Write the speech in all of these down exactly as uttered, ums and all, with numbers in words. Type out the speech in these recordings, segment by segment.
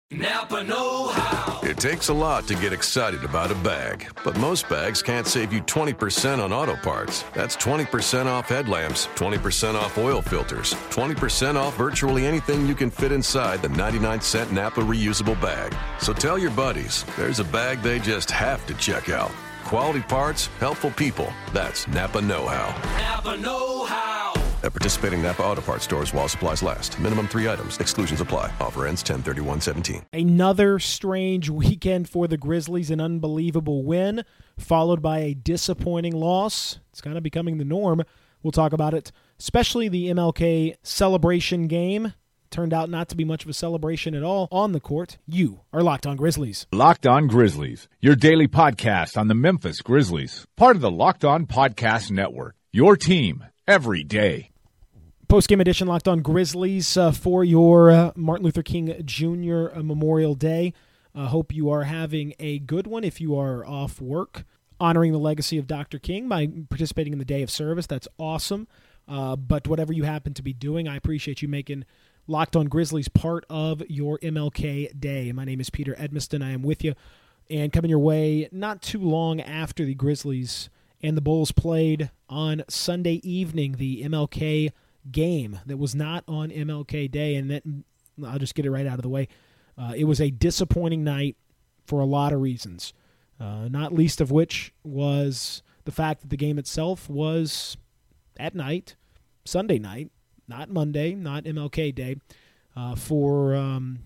Napa know-how. It takes a lot to get excited about a bag, but most bags can't save you twenty percent on auto parts. That's twenty percent off headlamps, twenty percent off oil filters, twenty percent off virtually anything you can fit inside the ninety-nine cent Napa reusable bag. So tell your buddies, there's a bag they just have to check out. Quality parts, helpful people. That's Napa know-how. Napa know-how. At participating Napa Auto Parts stores while supplies last. Minimum three items. Exclusions apply. Offer ends ten thirty-one seventeen. Another strange weekend for the Grizzlies, an unbelievable win, followed by a disappointing loss. It's kind of becoming the norm. We'll talk about it, especially the M L K celebration game. Turned out not to be much of a celebration at all on the court. You are Locked On Grizzlies. Locked On Grizzlies, your daily podcast on the Memphis Grizzlies. Part of the Locked On Podcast Network, your team every day. Post-game edition Locked On Grizzlies uh, for your uh, Martin Luther King Junior Uh, Memorial Day. I uh, hope you are having a good one if you are off work, honoring the legacy of Doctor King by participating in the day of service. That's awesome. Uh, but whatever you happen to be doing, I appreciate you making Locked On Grizzlies part of your M L K Day. My name is Peter Edmiston. I am with you and coming your way not too long after the Grizzlies and the Bulls played on Sunday evening, the M L K game that was not on M L K Day, and that, I'll just get it right out of the way. Uh, it was a disappointing night for a lot of reasons, uh, not least of which was the fact that the game itself was at night, Sunday night, not Monday, not M L K Day, uh, for um,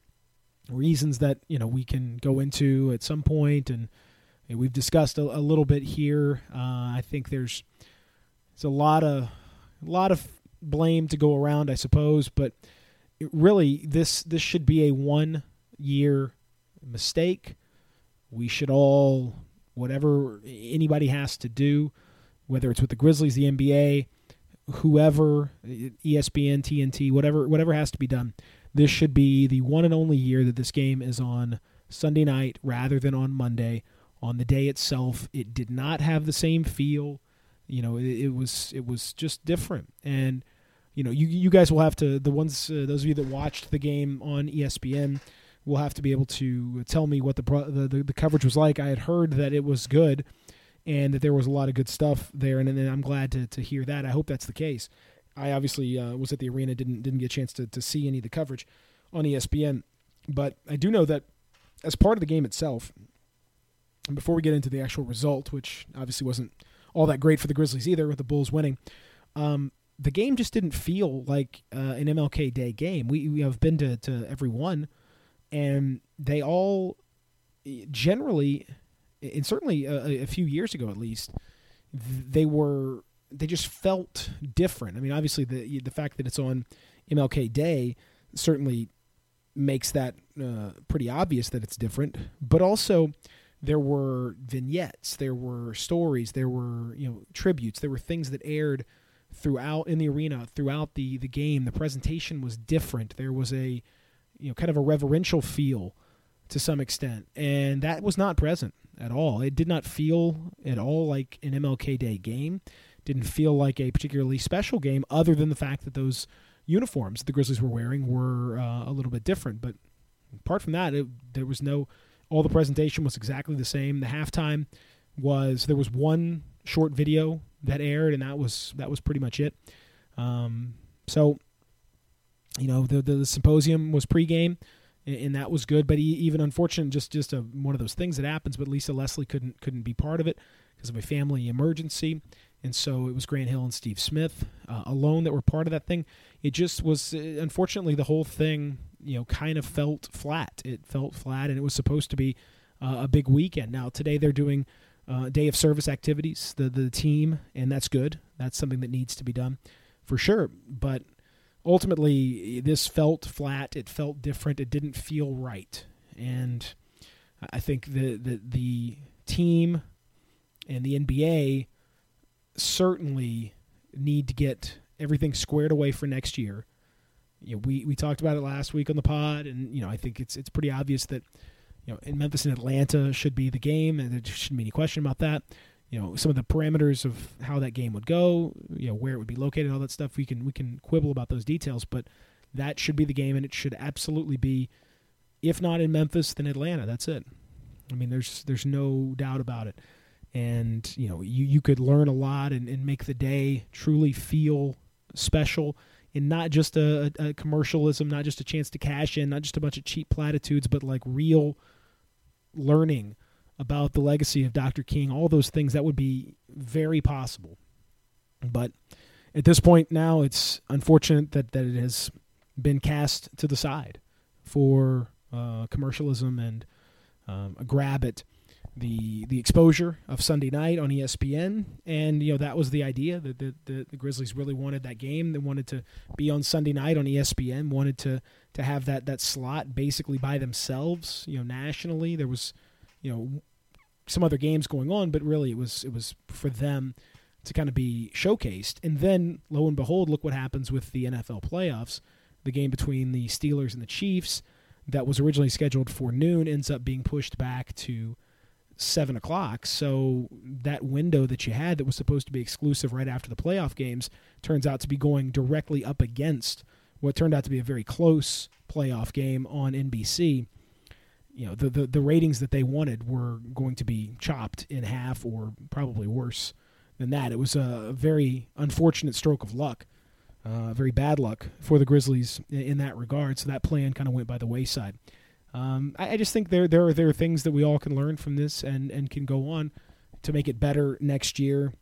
reasons that you know we can go into at some point, and, and we've discussed a, a little bit here. Uh, I think there's it's a lot of a lot of blame to go around, I suppose, but it really this this should be a one year mistake. We should all, whatever anybody has to do, whether it's with the Grizzlies, the N B A, whoever, E S P N, T N T, whatever whatever has to be done, this should be the one and only year that this game is on Sunday night rather than on Monday. On the day itself, it did not have the same feel. You know, it, it was it was just different. And, you know, you you guys will have to, the ones, uh, those of you that watched the game on E S P N will have to be able to tell me what the, pro, the, the the coverage was like. I had heard that it was good and that there was a lot of good stuff there, and, and I'm glad to to hear that. I hope that's the case. I obviously uh, was at the arena, didn't didn't get a chance to, to see any of the coverage on E S P N, but I do know that as part of the game itself, and before we get into the actual result, which obviously wasn't all that great for the Grizzlies either, with the Bulls winning, um, the game just didn't feel like uh, an M L K Day game. We, we have been to, to every one, and they all generally, and certainly a, a few years ago at least, they were they just felt different. I mean, obviously the the fact that it's on M L K Day certainly makes that uh, pretty obvious that it's different, but also there were vignettes, there were stories, there were, you know, tributes, there were things that aired throughout in the arena, throughout the, the game. The presentation was different. There was a, you know, kind of a reverential feel to some extent, and that was not present at all. It did not feel at all like an M L K Day game. Didn't feel like a particularly special game, other than the fact that those uniforms that the Grizzlies were wearing were uh, a little bit different. But apart from that, it, there was no. All the presentation was exactly the same. The halftime was, there was one short video that aired, and that was that was pretty much it. Um, so, you know, the the symposium was pregame, and, and that was good. But he, even unfortunate, just just a, one of those things that happens. But Lisa Leslie couldn't couldn't be part of it because of a family emergency, and so it was Grant Hill and Steve Smith uh, alone that were part of that thing. It just was, unfortunately, the whole thing, you know, kind of felt flat. It felt flat, and it was supposed to be uh, a big weekend. Now, today they're doing uh, day of service activities, the the team, and that's good. That's something that needs to be done for sure. But ultimately, this felt flat. It felt different. It didn't feel right. And I think the the, the team and the N B A certainly need to get everything squared away for next year. You know, we, we talked about it last week on the pod, and, you know, I think it's it's pretty obvious that, you know, in Memphis and Atlanta should be the game, and there shouldn't be any question about that. You know, some of the parameters of how that game would go, you know, where it would be located, all that stuff, we can we can quibble about those details, but that should be the game, and it should absolutely be if not in Memphis, then Atlanta. That's it. I mean, there's there's no doubt about it. And, you know, you, you could learn a lot and, and make the day truly feel special, and not just a, a commercialism, not just a chance to cash in, not just a bunch of cheap platitudes, but like real learning about the legacy of Doctor King, all those things that would be very possible. But at this point now, it's unfortunate that, that it has been cast to the side for uh, commercialism and um, a grab at the the exposure of Sunday night on E S P N. And, you know, that was the idea, that the, the, the Grizzlies really wanted that game. They wanted to be on Sunday night on E S P N, wanted to, to have that, that slot basically by themselves, you know, nationally. There was, you know, some other games going on, but really it was it was for them to kind of be showcased. And then, lo and behold, look what happens with the N F L playoffs. The game between the Steelers and the Chiefs that was originally scheduled for noon ends up being pushed back to seven o'clock. So that window that you had that was supposed to be exclusive right after the playoff games turns out to be going directly up against what turned out to be a very close playoff game on N B C. You know, the, the, the ratings that they wanted were going to be chopped in half, or probably worse than that. It was a very unfortunate stroke of luck, uh, very bad luck for the Grizzlies in, in that regard. So that plan kind of went by the wayside. Um, I, I just think there there are there are things that we all can learn from this and, and can go on to make it better next year,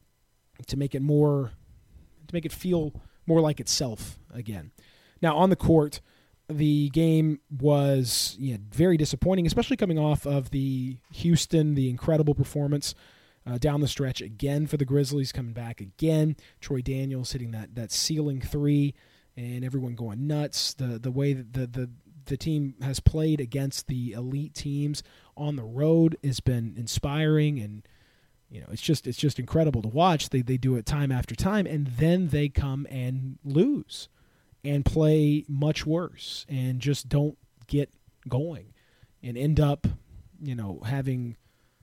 to make it more, to make it feel more like itself again. Now on the court, the game was you know, very disappointing, especially coming off of the Houston, the incredible performance uh, down the stretch again for the Grizzlies, coming back again. Troy Daniels hitting that that ceiling three, and everyone going nuts. The the way that the the the team has played against the elite teams on the road has been inspiring, and you know it's just it's just incredible to watch. They they do it time after time, and then they come and lose and play much worse and just don't get going and end up, you know, having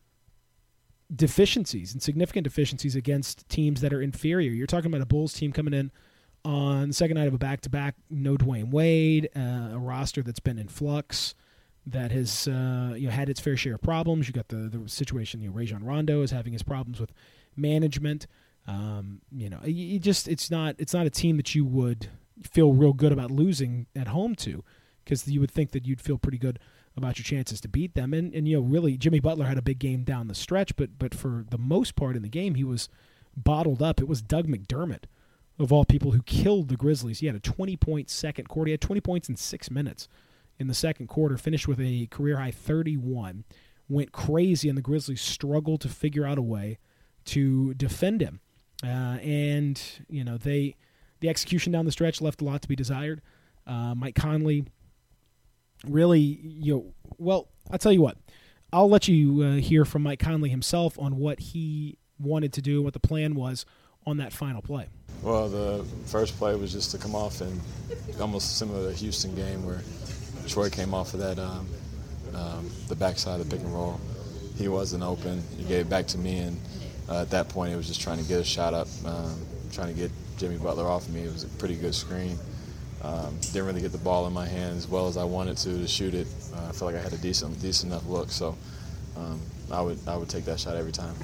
deficiencies and significant deficiencies against teams that are inferior. You're talking about a Bulls team coming in on the second night of a back-to-back, no Dwayne Wade, uh, a roster that's been in flux, that has uh, you know had its fair share of problems. You got the the situation, you know, Rajon Rondo is having his problems with management. Um, you know, you just it's not it's not a team that you would feel real good about losing at home to, because you would think that you'd feel pretty good about your chances to beat them. And and you know, really, Jimmy Butler had a big game down the stretch, but but for the most part in the game, he was bottled up. It was Doug McDermott, of all people, who killed the Grizzlies. He had a twenty-point second quarter. He had twenty points in six minutes in the second quarter, finished with a career-high thirty-one, went crazy, and the Grizzlies struggled to figure out a way to defend him. Uh, and, you know, they the execution down the stretch left a lot to be desired. Uh, Mike Conley really, you know, well, I'll tell you what. I'll let you uh, hear from Mike Conley himself on what he wanted to do, what the plan was on that final play. Well, the first play was just to come off, and almost similar to the Houston game where Troy came off of that, um, um, the backside of the pick and roll. He wasn't open. He gave it back to me, and uh, at that point, it was just trying to get a shot up, um, trying to get Jimmy Butler off of me. It was a pretty good screen. Um, didn't really get the ball in my hand as well as I wanted to to shoot it. Uh, I felt like I had a decent, decent enough look, so um, I would I would take that shot every time.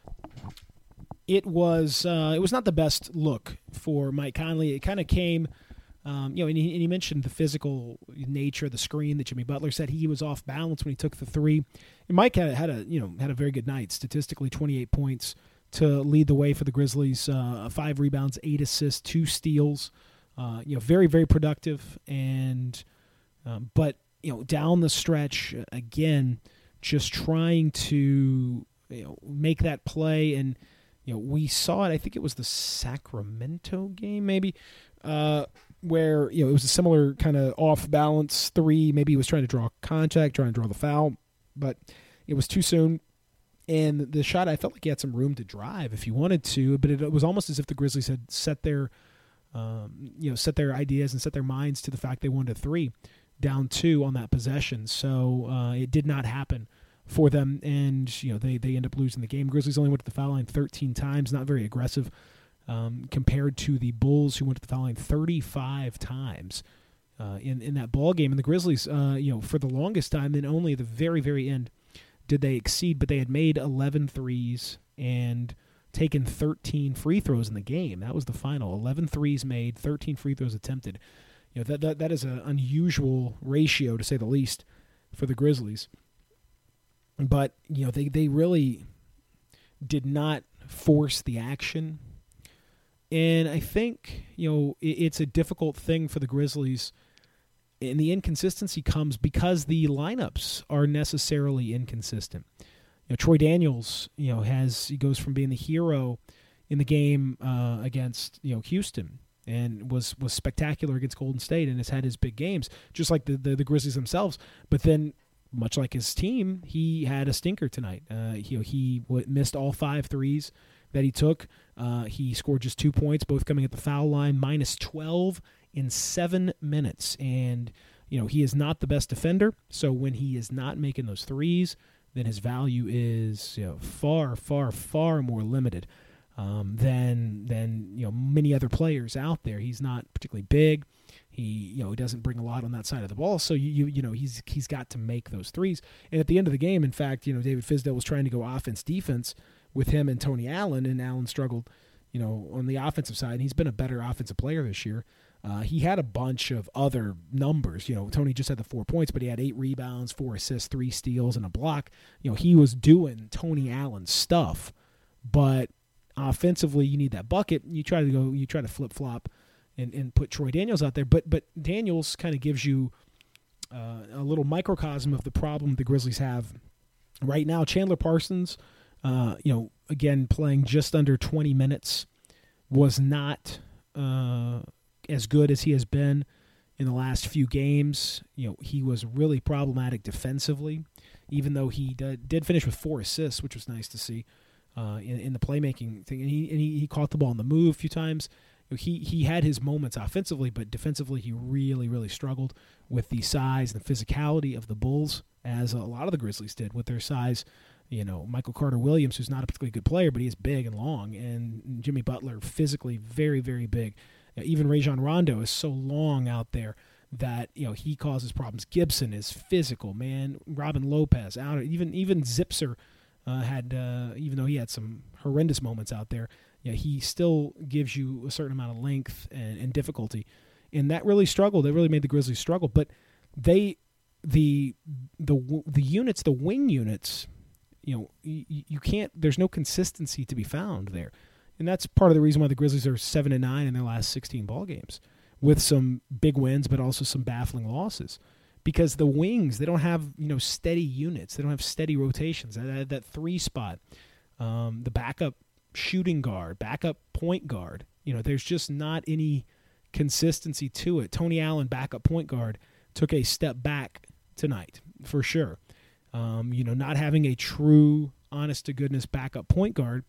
It was uh, it was not the best look for Mike Conley. It kind of came, um, you know, and he, and he mentioned the physical nature of the screen that Jimmy Butler said he was off balance when he took the three. And Mike had, had a you know had a very good night statistically, twenty-eight points to lead the way for the Grizzlies, uh, five rebounds, eight assists, two steals. Uh, you know, very very productive, and um, but you know down the stretch again, just trying to you know make that play. And you know, we saw it, I think it was the Sacramento game maybe, uh, where, you know, it was a similar kind of off-balance three. Maybe he was trying to draw contact, trying to draw the foul, but it was too soon. And the shot, I felt like he had some room to drive if he wanted to, but it, it was almost as if the Grizzlies had set their, um, you know, set their ideas and set their minds to the fact they wanted a three, down two on that possession. So uh, it did not happen for them, and you know they, they end up losing the game. Grizzlies only went to the foul line thirteen times, not very aggressive, um, compared to the Bulls, who went to the foul line thirty-five times uh, in in that ball game. And the Grizzlies, uh, you know, for the longest time, and only at the very very end did they exceed, but they had made eleven threes and taken thirteen free throws in the game. That was the final. eleven threes made, thirteen free throws attempted. You know, that that, that is an unusual ratio, to say the least, for the Grizzlies. But, you know, they, they really did not force the action. And I think, you know, it, it's a difficult thing for the Grizzlies. And the inconsistency comes because the lineups are necessarily inconsistent. You know, Troy Daniels, you know, has he goes from being the hero in the game uh, against, you know, Houston, and was was spectacular against Golden State, and has had his big games, just like the the, the Grizzlies themselves. But then, much like his team, he had a stinker tonight. Uh, you know, he w- missed all five threes that he took. Uh, he scored just two points, both coming at the foul line, minus twelve in seven minutes. And, you know, he is not the best defender, so when he is not making those threes, then his value is, you know, far, far, far more limited um, than than you know many other players out there. He's not particularly big. He you know he doesn't bring a lot on that side of the ball. So you you, you know he's he's got to make those threes. And at the end of the game, in fact, you know David Fizdale was trying to go offense defense with him and Tony Allen, and Allen struggled, you know, on the offensive side. And he's been a better offensive player this year. Uh, he had a bunch of other numbers. You know, Tony just had the four points, but he had eight rebounds, four assists, three steals, and a block. You know, he was doing Tony Allen stuff, but offensively, you need that bucket. You try to go, you try to flip flop, and, and put Troy Daniels out there. But but Daniels kind of gives you uh, a little microcosm of the problem the Grizzlies have right now. Chandler Parsons, uh, you know, again playing just under twenty minutes, was not Uh, as good as he has been in the last few games. You know, he was really problematic defensively, even though he did, did finish with four assists, which was nice to see uh, in, in the playmaking thing. And he and he, he caught the ball on the move a few times. You know, he he had his moments offensively, but defensively he really, really struggled with the size and the physicality of the Bulls, as a lot of the Grizzlies did with their size. You know, Michael Carter-Williams, who's not a particularly good player, but he is big and long, and Jimmy Butler, physically very, very big. Even Rajon Rondo is so long out there that, you know, he causes problems. Gibson is physical, man. Robin Lopez out. Even even Zipser uh, had, uh, even though he had some horrendous moments out there, you know, he still gives you a certain amount of length and, and difficulty, and that really struggled. That really made the Grizzlies struggle. But they, the the the units, the wing units, you know, you, you can't. There's no consistency to be found there. And that's part of the reason why the Grizzlies are seven and nine in their last sixteen ball games, with some big wins, but also some baffling losses. Because the wings, they don't have, you know, steady units. They don't have steady rotations. That, that three spot, um, the backup shooting guard, backup point guard. You know, there's just not any consistency to it. Tony Allen, backup point guard, took a step back tonight for sure. Um, you know, not having a true, honest to goodness backup point guard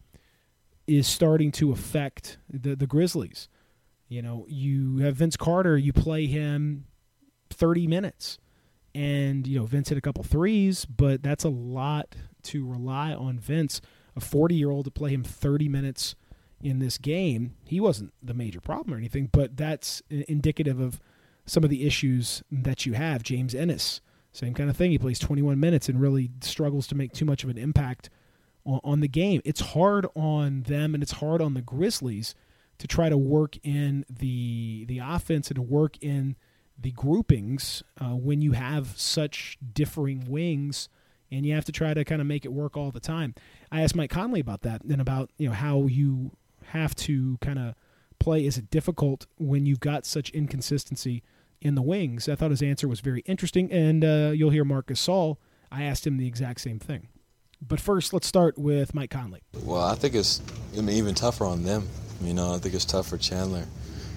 is starting to affect the, the Grizzlies. You know, you have Vince Carter, you play him thirty minutes, and, you know, Vince hit a couple threes, but that's a lot to rely on Vince, a forty-year-old, to play him thirty minutes in this game. He wasn't the major problem or anything, but that's indicative of some of the issues that you have. James Ennis, same kind of thing. He plays twenty-one minutes and really struggles to make too much of an impact on the game. It's hard on them, and it's hard on the Grizzlies to try to work in the the offense and to work in the groupings uh, when you have such differing wings, and you have to try to kind of make it work all the time. I asked Mike Conley about that and about, you know, how you have to kind of play. Is it difficult when you've got such inconsistency in the wings? I thought his answer was very interesting, and uh, you'll hear Marc Gasol. I asked him the exact same thing. But first, let's start with Mike Conley. Well, I think it's I mean, even tougher on them. You know, I think it's tough for Chandler.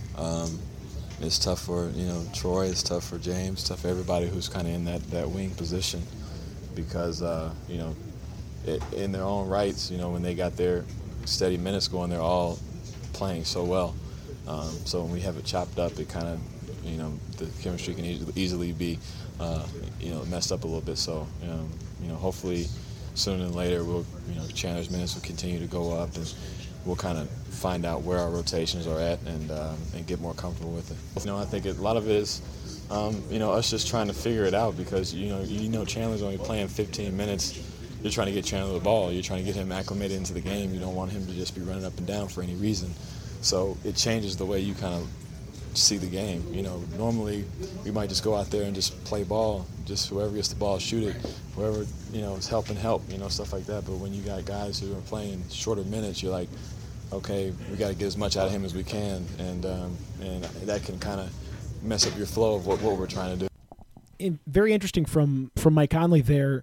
Um, it's tough for, you know, Troy. It's tough for James. Tough for everybody who's kind of in that, that wing position, because, uh, you know, it, in their own rights, you know, when they got their steady minutes going, they're all playing so well. Um, so when we have it chopped up, it kind of, you know, the chemistry can easily, easily be, uh, you know, messed up a little bit. So, you know, you know hopefully sooner than later, we'll, you know, Chandler's minutes will continue to go up, and we'll kind of find out where our rotations are at, and um, and get more comfortable with it. You know, I think it, a lot of it is Um, you know, us just trying to figure it out because, you know, you know Chandler's only playing fifteen minutes. You're trying to get Chandler the ball. You're trying to get him acclimated into the game. You don't want him to just be running up and down for any reason. So it changes the way you kind of see the game. You know, normally we might just go out there and just play ball. Just whoever gets the ball, shoot it. Whoever, you know, is helping help, you know, stuff like that. But when you got guys who are playing shorter minutes, you're like, okay, we got to get as much out of him as we can. And, um, and that can kind of mess up your flow of what, what we're trying to do. And very interesting from, from Mike Conley there,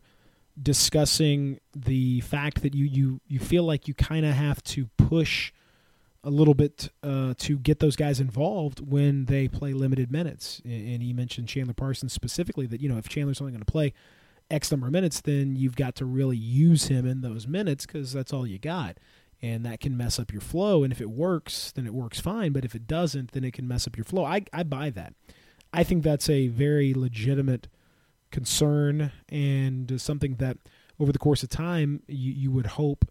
discussing the fact that you you, you feel like you kind of have to push a little bit uh, to get those guys involved when they play limited minutes. And he mentioned Chandler Parsons specifically, that, you know, if Chandler's only going to play X number of minutes, then you've got to really use him in those minutes because that's all you got. And that can mess up your flow. And if it works, then it works fine. But if it doesn't, then it can mess up your flow. I, I buy that. I think that's a very legitimate concern and something that over the course of time you, you would hope,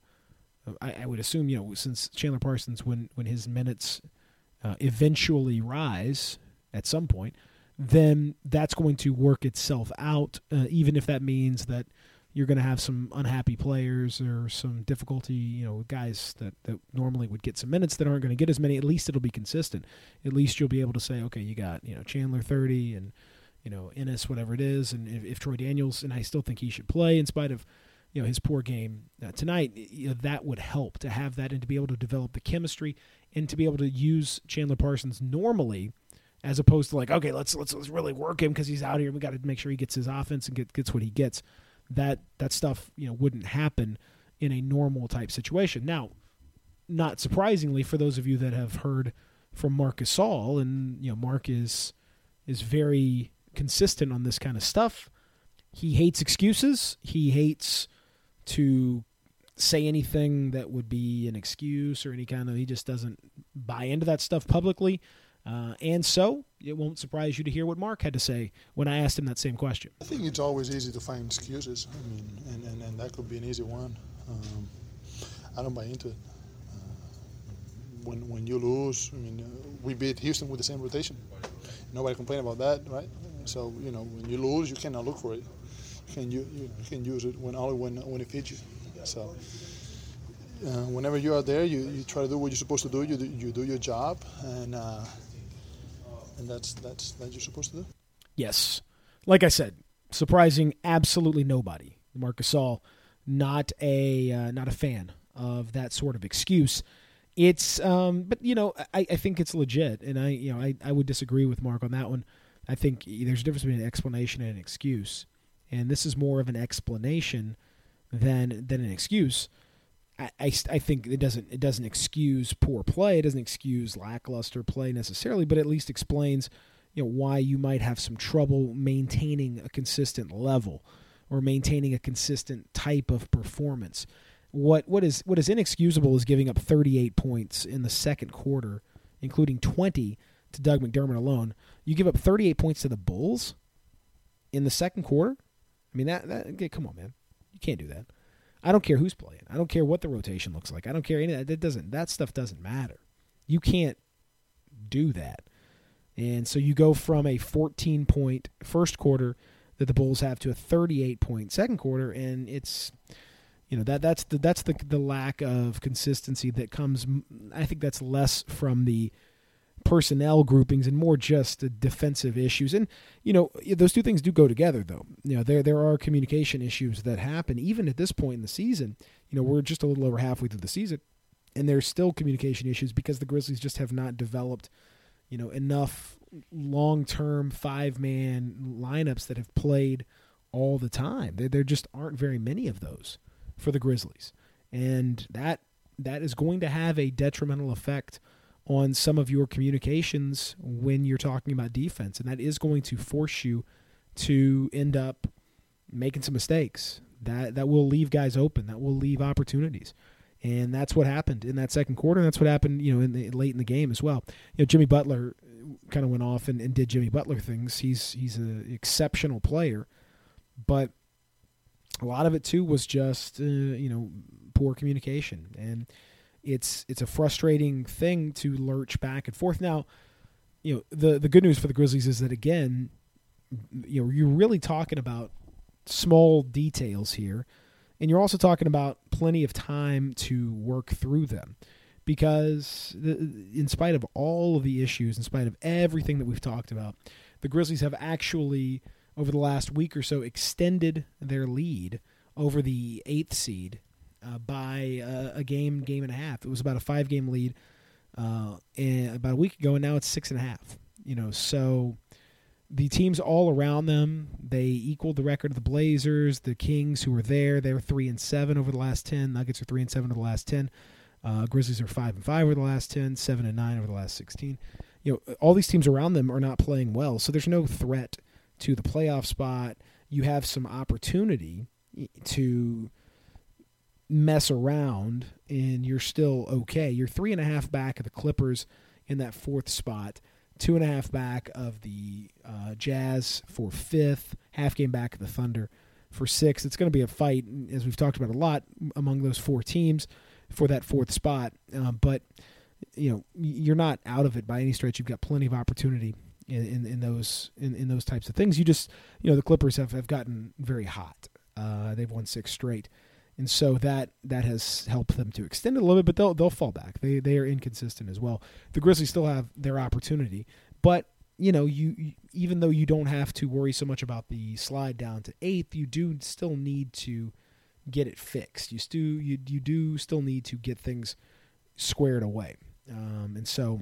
I, I would assume, you know, since Chandler Parsons, when, when his minutes uh, eventually rise at some point, then that's going to work itself out, uh, even if that means that you're going to have some unhappy players or some difficulty, you know, guys that, that normally would get some minutes that aren't going to get as many. At least it'll be consistent. At least you'll be able to say, okay, you got, you know, Chandler thirty and, you know, Ennis, whatever it is, and if, if Troy Daniels, and I still think he should play in spite of, you know, his poor game uh, tonight, you know, that would help to have that and to be able to develop the chemistry and to be able to use Chandler Parsons normally, as opposed to like, okay, let's let's let's really work him because he's out here. We got to make sure he gets his offense and get, gets what he gets. That that stuff, you know, wouldn't happen in a normal type situation. Now, not surprisingly, for those of you that have heard from Marc Gasol, and you know, Mark is is very consistent on this kind of stuff. He hates excuses. He hates to say anything that would be an excuse or any kind of, he just doesn't buy into that stuff publicly. Uh, and so it won't surprise you to hear what Mark had to say when I asked him that same question. I think it's always easy to find excuses. I mean, and, and, and that could be an easy one. Um, I don't buy into it. Uh, when when you lose, I mean, uh, we beat Houston with the same rotation. Nobody complained about that, right? So, you know, when you lose, you cannot look for it. You can, you, you can use it when only when when it fits you. So, uh, whenever you are there, you, you try to do what you're supposed to do. You do, you do your job, and uh, and that's that's that you're supposed to do. Yes, like I said, surprising absolutely nobody. Marc Gasol, not a uh, not a fan of that sort of excuse. It's, um, but you know, I, I think it's legit, and I you know I, I would disagree with Mark on that one. I think there's a difference between an explanation and an excuse, and this is more of an explanation than than an excuse. I, I, I think it doesn't it doesn't excuse poor play. It doesn't excuse lackluster play necessarily, but at least explains, you know, why you might have some trouble maintaining a consistent level or maintaining a consistent type of performance. What what is what is inexcusable is giving up thirty-eight points in the second quarter, including twenty to Doug McDermott alone. You give up thirty-eight points to the Bulls in the second quarter? I mean, that, that come on, man. You can't do that. I don't care who's playing. I don't care what the rotation looks like. I don't care any of that. That doesn't that stuff doesn't matter. You can't do that. And so you go from a fourteen-point first quarter that the Bulls have to a thirty-eight-point second quarter, and it's, you know, that that's the that's the the lack of consistency that comes. I think that's less from the personnel groupings and more just the defensive issues. And, you know, those two things do go together, though. You know, there there are communication issues that happen even at this point in the season. You know, we're just a little over halfway through the season, and there's still communication issues because the Grizzlies just have not developed, you know, enough long-term five-man lineups that have played all the time. There, there just aren't very many of those for the Grizzlies. And that that is going to have a detrimental effect on some of your communications when you're talking about defense, and that is going to force you to end up making some mistakes. That that will leave guys open. That will leave opportunities, and that's what happened in that second quarter. And that's what happened, you know, in the, late in the game as well. You know, Jimmy Butler kind of went off and, and did Jimmy Butler things. He's he's an exceptional player, but a lot of it too was just uh, you know poor communication, and It's it's a frustrating thing to lurch back and forth. Now, you know, the, the good news for the Grizzlies is that, again, you know, you're really talking about small details here, and you're also talking about plenty of time to work through them. Because the, in spite of all of the issues, in spite of everything that we've talked about, the Grizzlies have actually, over the last week or so, extended their lead over the eighth seed uh, by uh, a game, game and a half. It was about a five-game lead uh, and about a week ago, and now it's six and a half. You know, so the teams all around them, they equaled the record of the Blazers, the Kings, who were there. They were three and seven over the last ten. Nuggets are three and seven over the last ten. Uh, Grizzlies are five and five over the last ten, seven and nine over the last sixteen. You know, all these teams around them are not playing well, so there's no threat to the playoff spot. You have some opportunity to mess around, and you're still okay. You're three and a half back of the Clippers in that fourth spot, two and a half back of the uh, Jazz for fifth, half game back of the Thunder for sixth. It's going to be a fight, as we've talked about a lot, among those four teams for that fourth spot, um, but you know you're not out of it by any stretch. You've got plenty of opportunity in, in, in those in, in those types of things. You just you know the Clippers have, have gotten very hot. Uh, they've won six straight, and so that that has helped them to extend it a little bit. But they'll they'll fall back. They they are inconsistent as well. The Grizzlies still have their opportunity, but you know you, you even though you don't have to worry so much about the slide down to eighth, you do still need to get it fixed. You still you you do still need to get things squared away, um, and so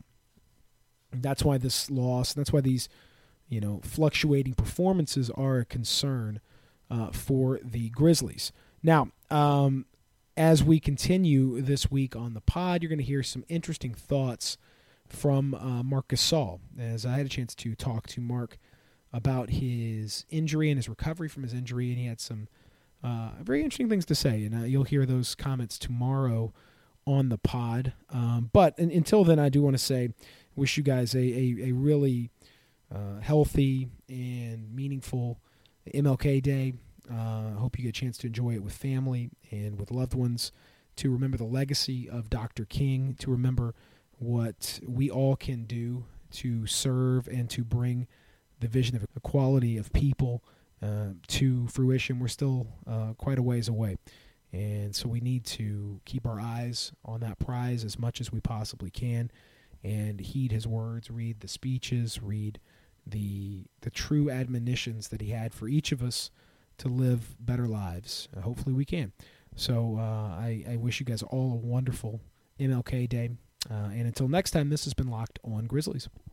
that's why this loss, that's why these you know fluctuating performances are a concern uh, for the Grizzlies. Now, um, as we continue this week on the pod, you're going to hear some interesting thoughts from uh, Marc Gasol, as I had a chance to talk to Mark about his injury and his recovery from his injury, and he had some Uh, very interesting things to say, and uh, you'll hear those comments tomorrow on the pod. Um, but in, until then, I do want to say, wish you guys a, a, a really uh, healthy and meaningful M L K Day. I uh, hope you get a chance to enjoy it with family and with loved ones, to remember the legacy of Doctor King, to remember what we all can do to serve and to bring the vision of equality of people Uh, to fruition. We're still uh, quite a ways away, and so we need to keep our eyes on that prize as much as we possibly can, and heed his words, read the speeches, read the the true admonitions that he had for each of us to live better lives. Uh, hopefully we can. So uh, I, I wish you guys all a wonderful M L K Day, uh, and until next time, this has been Locked on Grizzlies.